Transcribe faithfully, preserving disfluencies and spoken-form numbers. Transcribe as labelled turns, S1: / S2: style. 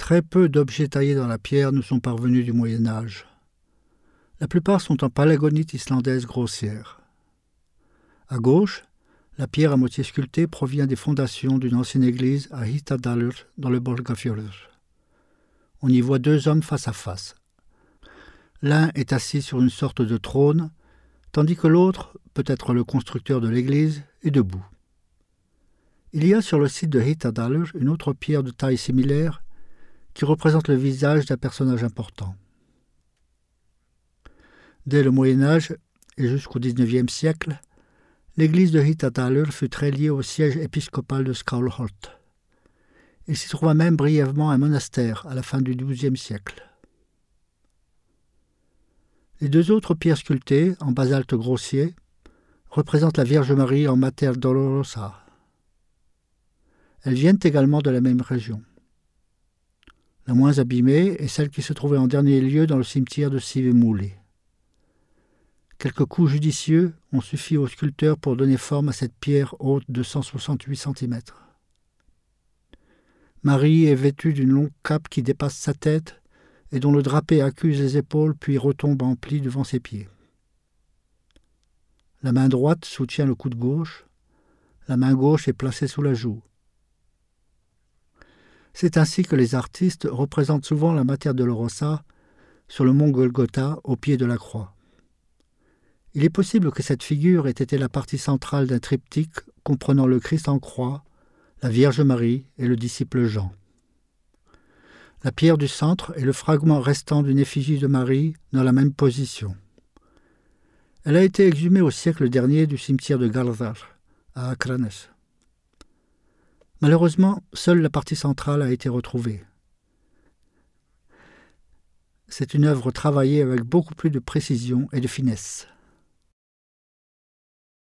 S1: Très peu d'objets taillés dans la pierre nous sont parvenus du Moyen Âge. La plupart sont en palagonite islandaise grossière. À gauche, la pierre à moitié sculptée provient des fondations d'une ancienne église à Hitadalur dans le Borgafjörður. On y voit deux hommes face à face. L'un est assis sur une sorte de trône, tandis que l'autre, peut-être le constructeur de l'église, est debout. Il y a sur le site de Hitadalur une autre pierre de taille similaire qui représente le visage d'un personnage important. Dès le Moyen Âge et jusqu'au dix-neuvième siècle, l'église de Hitadalur fut très liée au siège épiscopal de Skálholt. Il s'y trouva même brièvement un monastère à la fin du douzième siècle. Les deux autres pierres sculptées, en basalte grossier, représentent la Vierge Marie en Mater Dolorosa. Elles viennent également de la même région. La moins abîmée est celle qui se trouvait en dernier lieu dans le cimetière de Sivemúli. Quelques coups judicieux ont suffi au sculpteur pour donner forme à cette pierre haute de cent soixante-huit centimètres. Marie est vêtue d'une longue cape qui dépasse sa tête et dont le drapé accuse les épaules puis retombe en pli devant ses pieds. La main droite soutient le coude gauche, la main gauche est placée sous la joue. C'est ainsi que les artistes représentent souvent la Mater Dolorosa sur le mont Golgotha au pied de la croix. Il est possible que cette figure ait été la partie centrale d'un triptyque comprenant le Christ en croix, la Vierge Marie et le disciple Jean. La pierre du centre est le fragment restant d'une effigie de Marie dans la même position. Elle a été exhumée au siècle dernier du cimetière de Garðar, à Akranes. Malheureusement, seule la partie centrale a été retrouvée. C'est une œuvre travaillée avec beaucoup plus de précision et de finesse.